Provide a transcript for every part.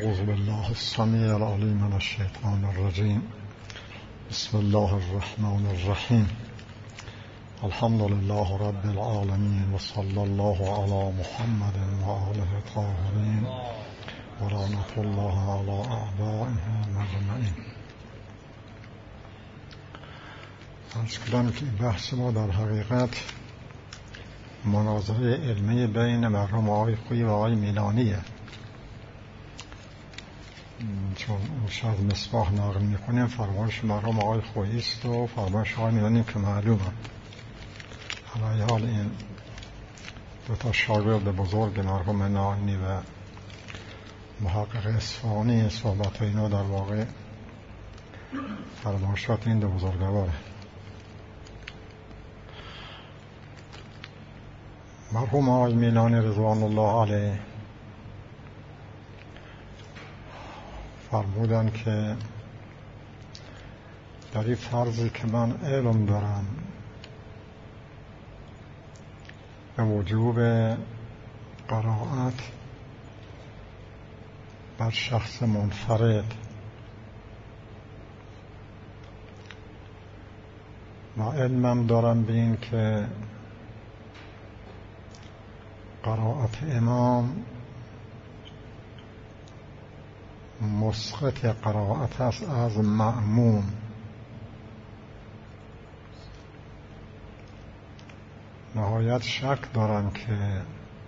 اعوذ بالله السمیع العلیم من الشیطان الرجیم. بسم الله الرحمن الرحیم. الحمد لله رب العالمین و صلی الله علی محمد و آله الطاهرین و لعنة الله علی اعدائهم اجمعین. عرض کردم که بحث ما در حقیقت مناظره علمی بین مرحوم آقای خویی و آقای میلانیه، چون اون شاید مصباح نقل میکنیم فرمایش مرحوم آقای خویی است و فرمایش آقای میلانی که معلومه. علی حال این دو تا شاگرد بزرگ مرحوم ناینی و محقق اصفهانی صحبت اینا در واقع فرمایشات این دو بزرگواره. مرحوم آقای میلانی رضوان الله علیه فرمودن که در این فرضی که من علم دارم به وجوب قرائت بر شخص منفرد و علمم دارم به این که قرائت امام مسقط قرائت است از مأموم. نهایت شک دارم که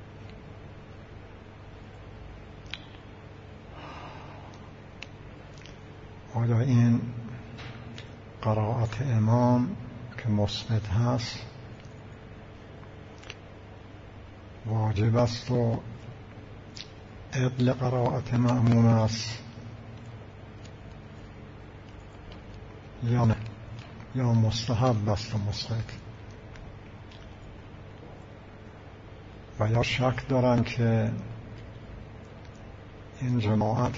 آیا این قرائت امام که مسقط هست واجب است و عدل قرائت مأموم است یا نه، یا مستحب است و مسقط. و یا شک دارن که این جماعت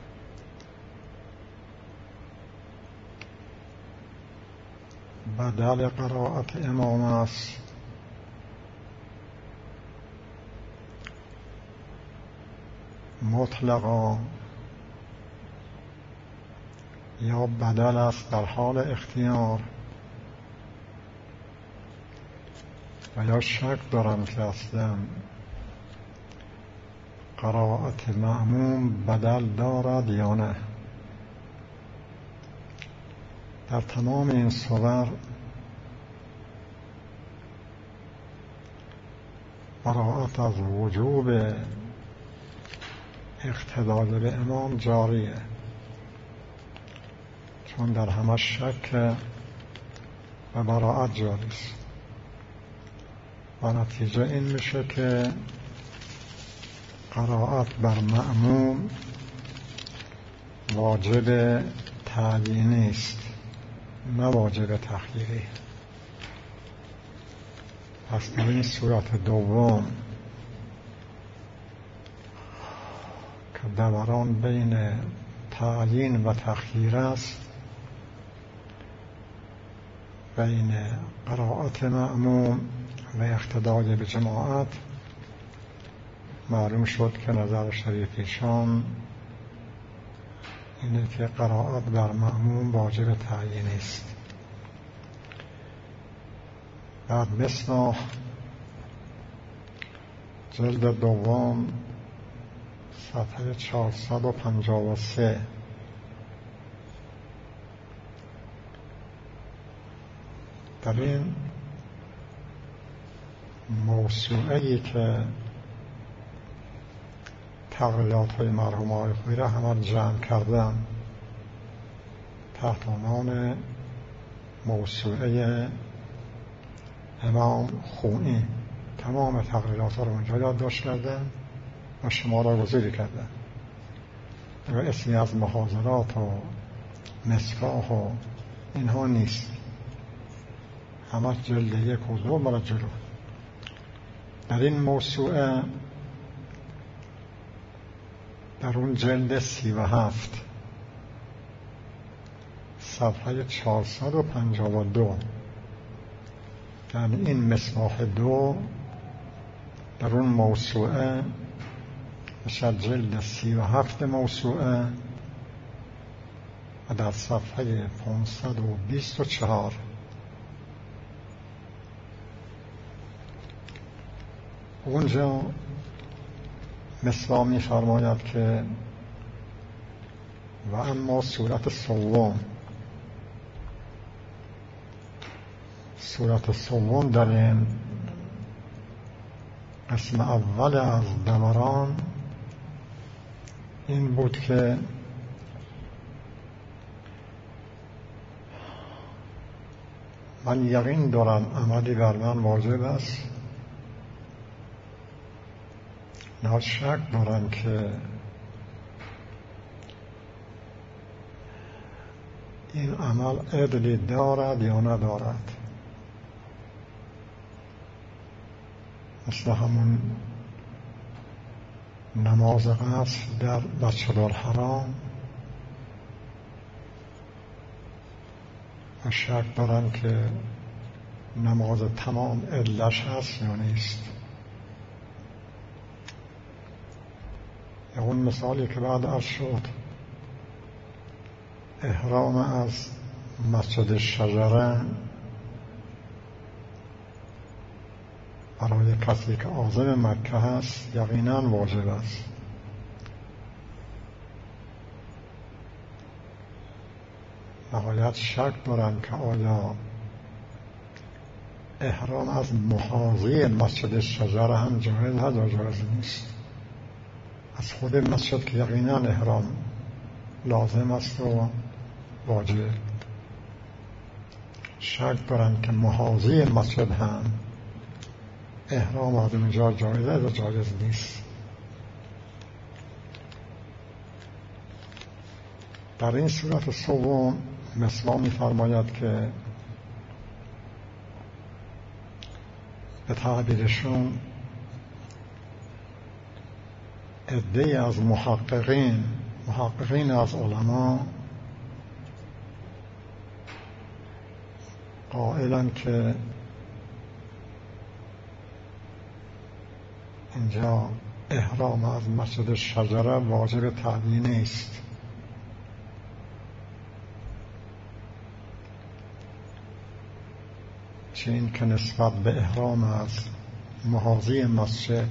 بدل قرائت امام است مطلقا یا بدل است در حال اختیار. و یا شک دارم که اصلا قرائت مأموم بدل دارد یا نه. در تمام این صور قرائت از وجوب اقتدای به امام جاریه، چون در همه شک و براءت جاری است. و نتیجه این میشه که قرائت بر مأموم واجب تعیینی است نه واجب تخییری. پس در این صورت دوم که دوران بین تعیین و تخییر است، بین قرائت مأموم و اقتدای به جماعت، معلوم شد که نظر شریفیشان اینه که قرائت بر مأموم واجب تعیین است. بعد مصباح جلد دوم صفحه 453 در این موسوعه‌ای که تقریرات های مرحوم آقای خویی را همه جمع کردن تحت عنوان موسوعه امام خویی، تمام تقریرات ها رو اونجا یادداشت کردن و شماره گذاری کردن و اسمی از محاضرات و مصباح و اینها نیست، همه جلد 1 و 2 برای جلو. در این موسوعه در اون جلد 37 صفحه 452 یعنی این مصباح 2 در اون موسوعه بشه جلد 37 موسوعه و در صفحه 524 اونجا مصباح می‌فرماید که و اما صورت سوم در این قسم اول از دوران این بود که من یقین دارم عملی بر من واجب است، نه شک دارم که این عمل عدلی دارد یا ندارد. مثل همون نماز قصر در مسجدالحرام و شک دارم که نماز تمام عدلش هست یا نیست. یا اون مثالی که بعد عرض شد، احرام از مسجد شجره برای کسی که عازم مکه هست یقیناً واجب است. نهایت شک دارم که آیا احرام از محاذی مسجد شجره هم جایز هست یا جایز نیست. از خود مسجد که یقیناً احرام لازم است و واجب، شک دارم که محاذی مسجد هم احرام از اونجا جایزه یا جایز نیست. در این صورت سوم مصباح می‌فرماید که به تعبیرشون عده‌ای از محققین از علما قائلن که اینجا احرام از مسجد شجره واجب تعیین نیست، چون که نسبت به احرام از محاذی مسجد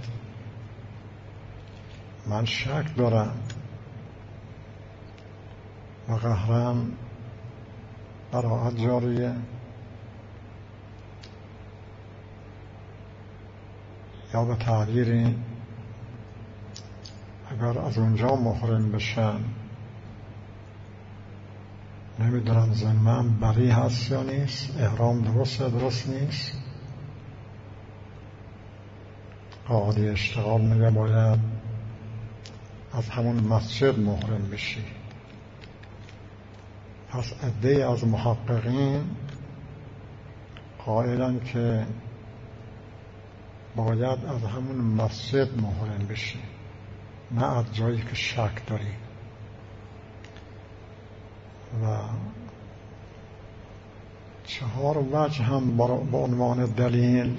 من شک دارم و قهرم براعت جاریه، یا به تعبیری اگر از اونجا محرم بشن نمیدونم ذمه‌ام بری هست یا نیست، احرام درست نیست. قاعده اشتغال میگه باید از همون مسجد محرم بشی. پس عده‌ای از محققین قائلن که باید از همون مسجد محرم بشی، نه از جایی که شک داری. و 4 وجه هم با عنوان دلیل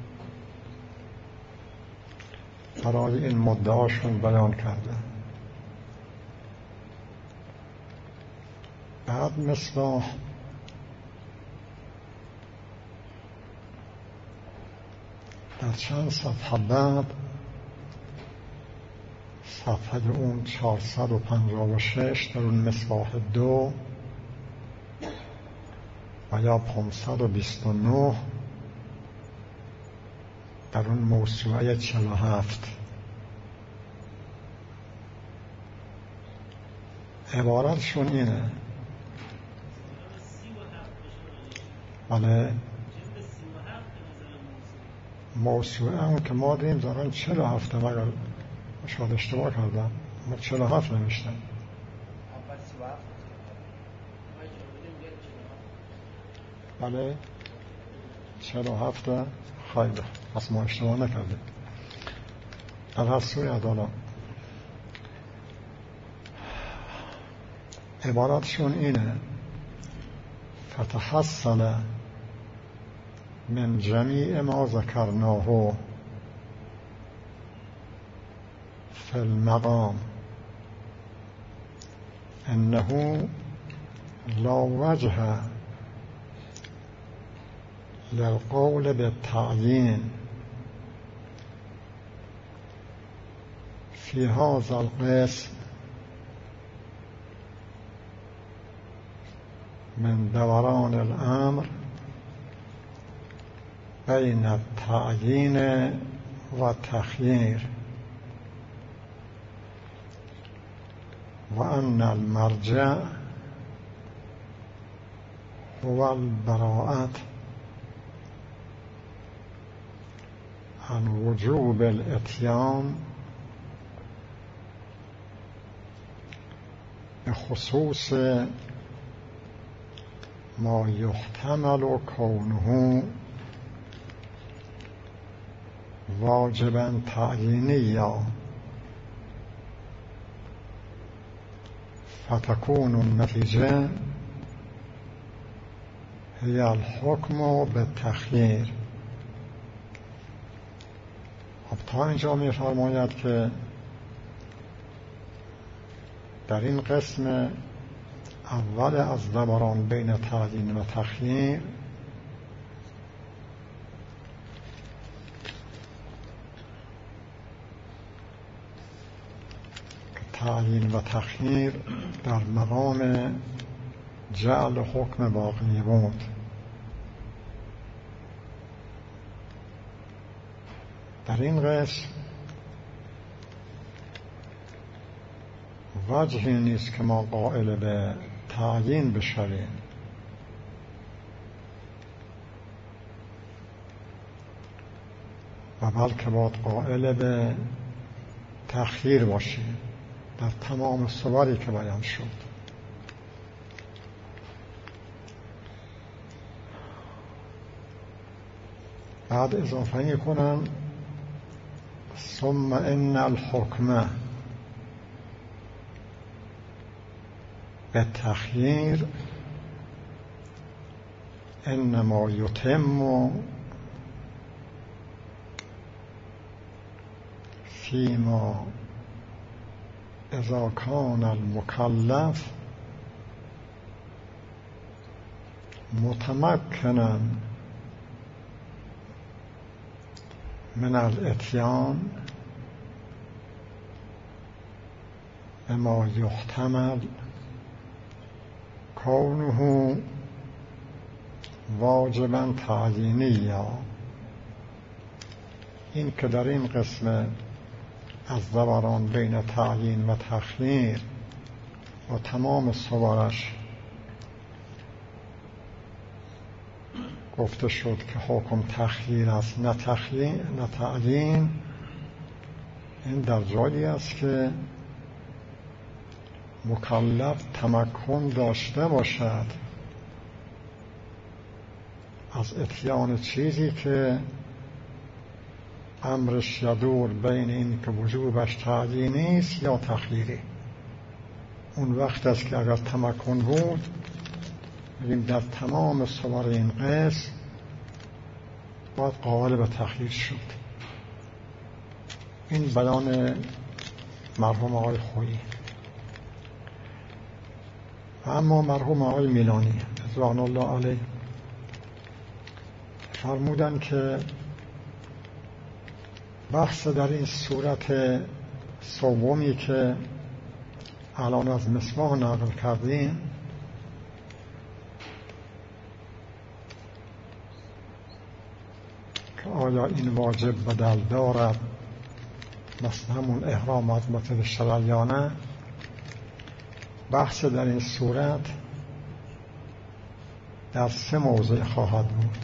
برای این مدعاشون بیان کرده. بعد مصباح در چند صفحه بعد، صفحه اون 456 در اون مصباح 2 و یا 529 در اون موسوعه 47 عبارتشون اینه. بله، موسوعه اون که ما دیم دارن 47 مگر شاید اشتباه کردم، ما 47 نمیشتن. بله 47 خیلی پس ما اشتباه نکردیم. در هر صورت حالا عبارتشون اینه: فتحصل من جمیع ما ذکرناه فی المقام انه لا وجه للقول بالتعیین في هذا القسم من دوران الأمر بين التعیین و تخییر و ان المرجع هو البراءة عن وجوب الاتیان بخصوص ما يحتمل كونه واجبا تعیینیا فتكون النتیجه هي الحكم بالتخییر. خب تا اینجا می‌فرماید که در این قسم اول از دوران بین تعیین و تخییر تعیین و تخییر در مقام جعل حکم باقی بود. در این قسم وجهی نیست که ما قائل به تعیین بشویم، و بلکه باید قائل به تخییر باشیم در تمام صوری که بیان شد. بعد اضافه میکنم ثم ان الحکم بالتخییر انما یتم فیما اذا کان المکلف متمکنا من الاتیان بما یحتمل کونه واجبا تعیینیا. این که در این قسم از دوران بین تعیین و تخییر و تمام صورش گفته شد که حکم تخییر است نه تعیین، این در جایی است که مکلف تمکن داشته باشد از اتیان چیزی که امرش یدور بین این که وجوبش تعیینی است یا تخییری. اون وقت است که اگر تمکن بود بگیم در تمام صور این قسم باید قائل به تخییر شد. این بیان مرحوم آقای خویی. اما مرحوم آقای میلانی رضوان الله علیه فرمودن که بحث در این صورت سومی که الان از مصباح نقل کردیم که آیا این واجب بدل دارد مثل همون احرام از مطلب شرعیانه، بحث در این صورت در 3 موضع خواهد بود.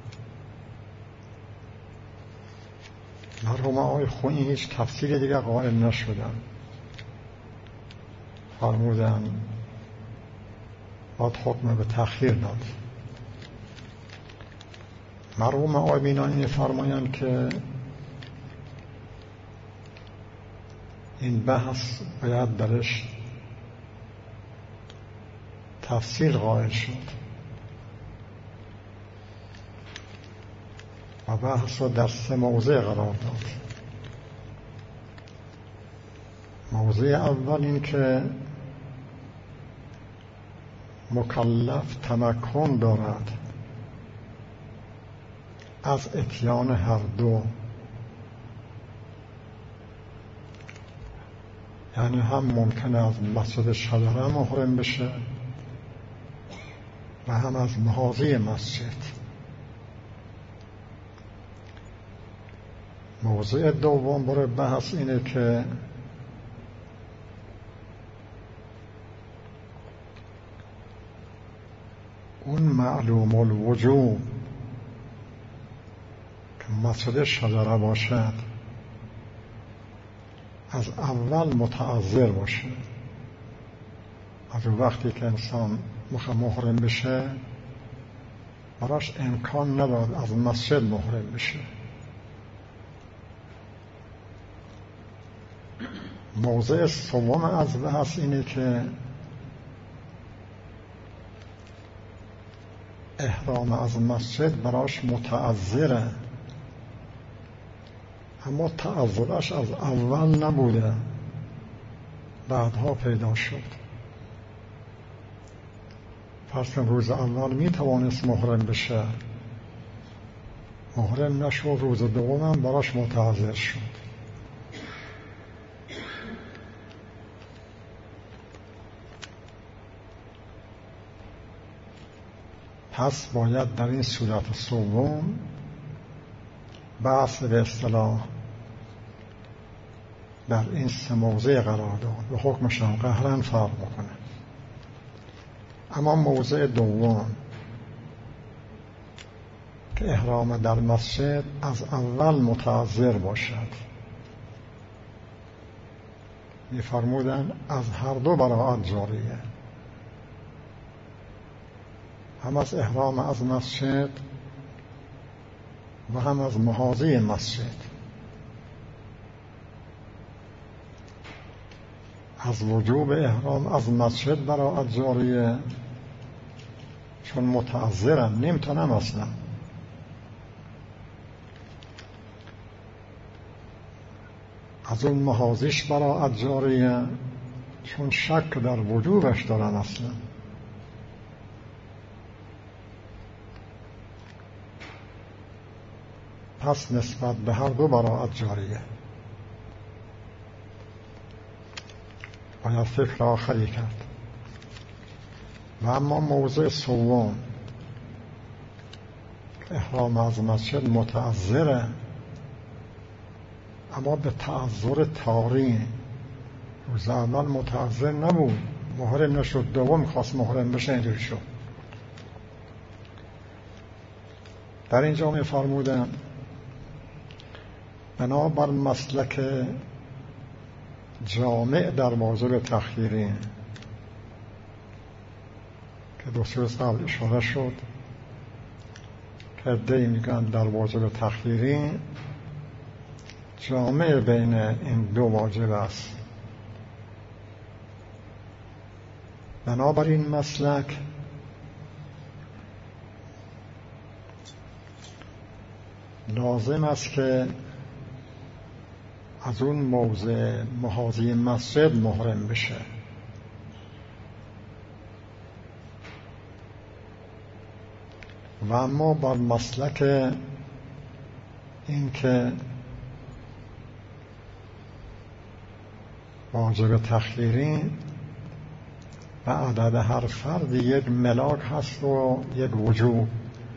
مرحوم آقای خویی هیچ تفسیر دیگر قائل نشدن، فرمودن باید حکم به تخییر داد. مرحوم آقای میلانی فرمایند که این بحث باید درش تفسیر قائل شد و بحث را در 3 موضع قرار داد. موضوع اول این که مکلف تمکن دارد از اتیان هر دو، یعنی هم ممکن از مسجد شجره محرم بشه و هم از محاذی مسجد. موضوع دوم برای بحث اینه که اون معلوم الوجوب که مسجد شجره باشد از اول متعذر باشه. از وقتی که انسان محرم بشه براش امکان ندارد از مسجد محرم بشه. موضوع سوم از بحث اینه که احرام از مسجد براش متعذره، اما تعذرش از اول نبوده، بعدها پیدا شد. پس روز اول می توانست محرم بشه، محرم نشد، روز دوم هم براش متعذر شد. پس باید در این صورت سوم بحث به اصطلاح در این سه موضع قرار داد و حکمش هم قهرن فرق میکنه. اما موضع دوم که احرام در مسجد از اول متعذر باشد، می‌فرمودن از هر دو براءت جاریه، هم از احرام از مسجد و هم از محاذی مسجد. از وجوب احرام از مسجد براءت جاریه چون متعذرم، نمیتونم اصلا. از اون محاذیش براءت جاریه چون شک در وجوبش دارم اصلا. پس نسبت به هر دو براءت جاریه. باید فکر آخری کرد. و اما موضوع سوم احرام از مسجد متعذره، اما به تعذر طاری. روز اول متعذر نبود، محرم نشد، دوم خواست محرم بشه، اینجوری شد. در اینجا می فرمودن بنابر مسلک جامع در واجب تخییری که دو سه قبل اشاره شد که عده‌ای میگن در واجب تخییری جامع بین این دو واجب است. بنابراین مسلک لازم است که از اون موضع محاذی مسجد محرم بشه. و اما بر مسلک این که واجب تخییری و عدد هر فرد یک ملاک هست و یک وجوب.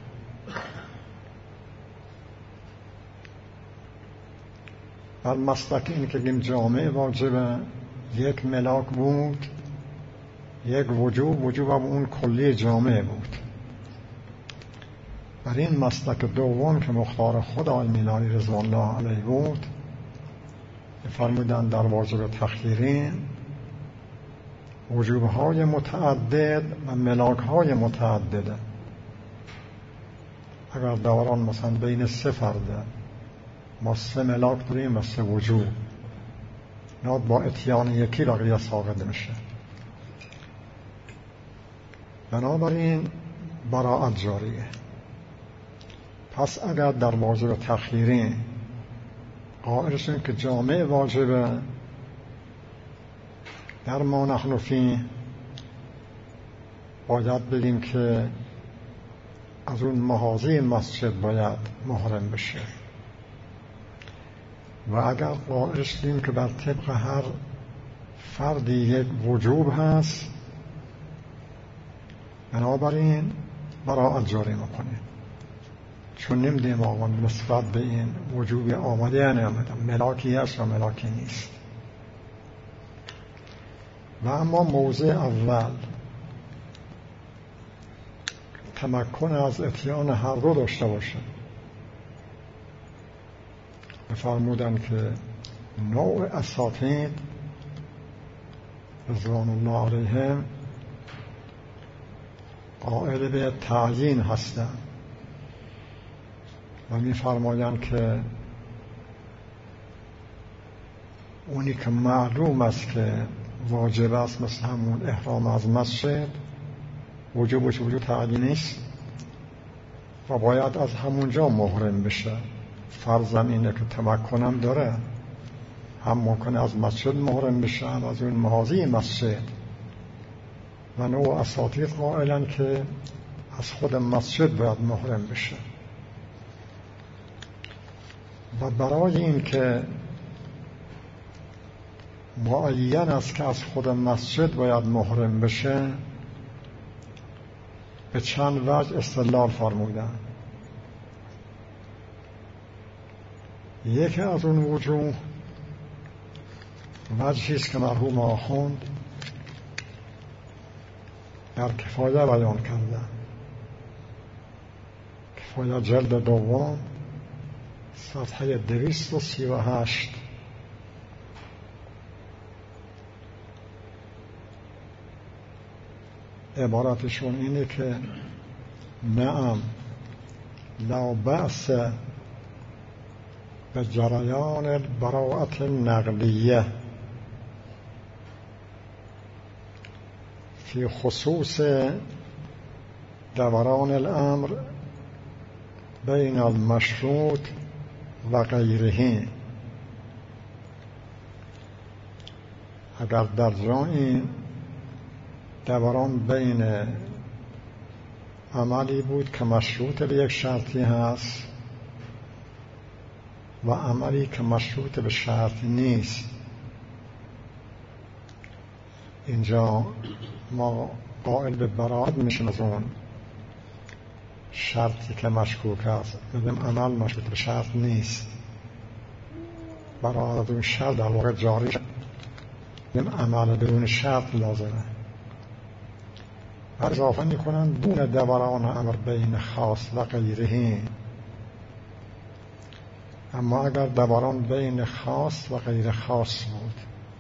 بر مسلک این که این جامع واجب یک ملاک بود، یک وجوب هم اون کلی جامع بود. بر این مسلک دوم که مختار خود آقای میلانی رضوان الله علیه بود، فرمودن در واجب تخییری وجوب‌های متعدد و ملاک‌های متعدده. اگر دوران مثلا بین سه فرده ما سه ملاک داریم و سه وجوب، نه با اتیان یکی بقیه ساقط میشه. بنابراین براءت جاریه. پس اگر در واجب تخییری قائل شدیم که جامع واجبه، در ما نحن فیه باید بگیم که از اون محاذی مسجد باید محرم بشه و اگر قائل شدیم که بر طبق هر فردی یک وجوب هست، بنابراین براءت جاری میکنیم، چون نمیدیم آقا نسبت به این وجوب آمده یا نیامده، ملاکی هست و ملاکی نیست. و اما موضع اول تمکن از اتیان هر دو داشته باشه. بفرمودن که نوع اساتید رضوان الله علیهم قائل به تعیین هستند و می‌فرمایند که اونی که معلوم است که واجب است، مثل همون احرام از مسجد، وجوبش وجود تعیینی است و باید از همونجا محرم بشه. فرضاً اینه که تمکنم داره، هم ممکنه از مسجد محرم بشه، هم از اون محاذی مسجد. و نوع اساتید قائلن که از خود مسجد باید محرم بشه. و برای این که معین است که از خود مسجد باید محرم بشه، به چند وجه استدلال فرمودن. یکی از اون وجوه وجهی است که مرحوم آخوند در کفایه بیان کردن. کفایه جلد دوم صفحه 238. عبارتشون اینه که نعم لا بأس به جریان البراءة النقلیه فی خصوص دوران الامر بین المشروط و غیره. اگر در جای دوران بین عملی بود که مشروط به یک شرطی هست و عملی که مشروط به شرط نیست، اینجا ما قائل به براءت میشیم از اون شرطی که مشکوک است. بگیم عمل مشروط به شرط نیست، براءت از اون شرط در واقع جاری شد. بگیم عمل بدون شرط لازمه. اضافه میکنن دون دوران امر بین خاص و غیره. اما اگر دوران بین خاص و غیر خاص بود،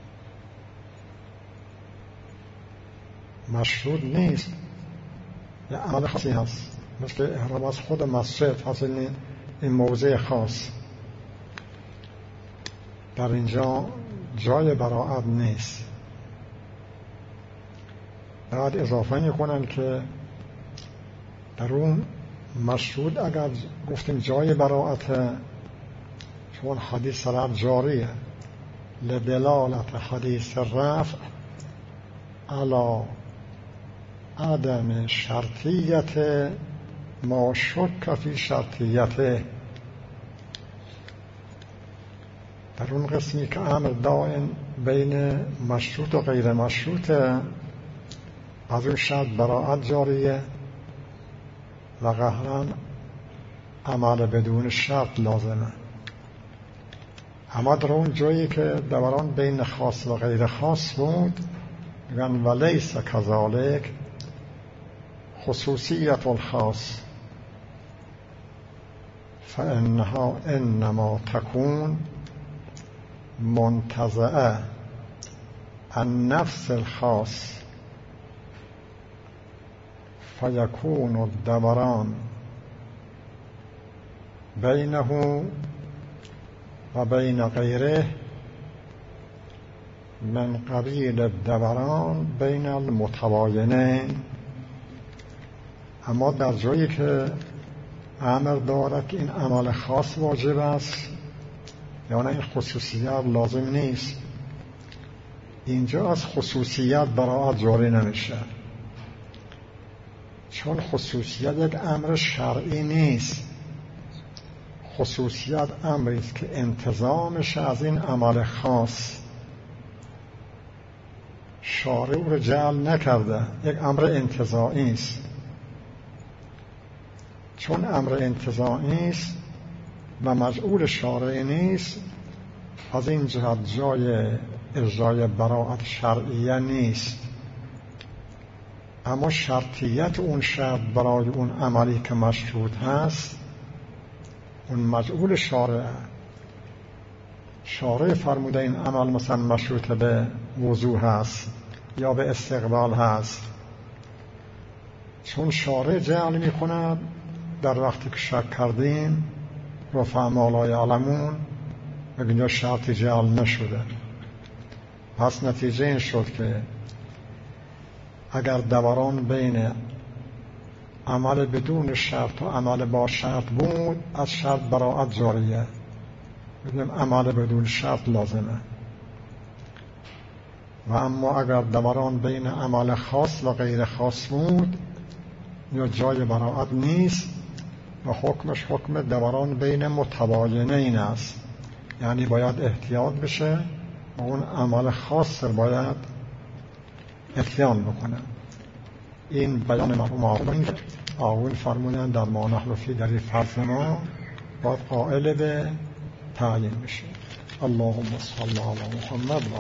مشروط نیست، یه عمل خاصی هست، مثل احرام از خود مسجد، حاصل این موضع خاص، در اینجا جای براءت نیست. بعد اضافه میکنن که در اون مشروط اگر گفتیم جای براءت، چون حدیث رفع جاریه، لدلالت حدیث رفع علی عدم شرطیت ما شک فی شرطیته. در اون قسمی که امر دائم بین مشروط و غیر مشروطه، از اون شرط براءت جاریه و قهراً عمل بدون شرط لازمه. اما در اون جایی که دوران بین خاص و غیر خاص بود، میگن ولیس کذالک خصوصیت الخاص فانها انما تكون منتزعه عن نفس الخاص فیکون الدوران بینه و بین غیره من قبیل الدوران بین المتباینین. اما در جایی که امر دارد که این عمل خاص واجب است، یعنی این خصوصیت لازم نیست، اینجا از خصوصیت براعت جاری نمیشه، چون خصوصیت یک امر شرعی نیست. خصوصیت امری است که انتظامش از این عمل خاص شارع او را جعل نکرده، یک امر انتزاعی است. چون امر انتزاعی است و مجعول شارع نیست، از این جهت جای اجرای براءت شرعیه نیست. اما شرطیت اون شرط برای اون عملی که مشروط هست، اون مجعول شارع فرموده این عمل مثلا مشروط به وضوء هست یا به استقبال هست، چون شارع جعل می کند در وقتی که شک کردیم رفع ما لا یعلمون، اینجا شرطی جعل نشده. پس نتیجه این شد که اگر دوران بین عمل بدون شرط و عمل با شرط بود، از شرط براءت جاریه، بدونیم عمل بدون شرط لازمه. و اما اگر دوران بین عمل خاص و غیر خاص بود، یا جای براءت نیست و حکمش حکم دوران بین متباینین است، یعنی باید احتیاط بشه و اون عمل خاص باید اتیان بکنه. این بیان مرحوم آقایون فرمودن در ما نحن فی در این فرض ما باید قائل به تعیین بشه. اللهم صل علی محمد.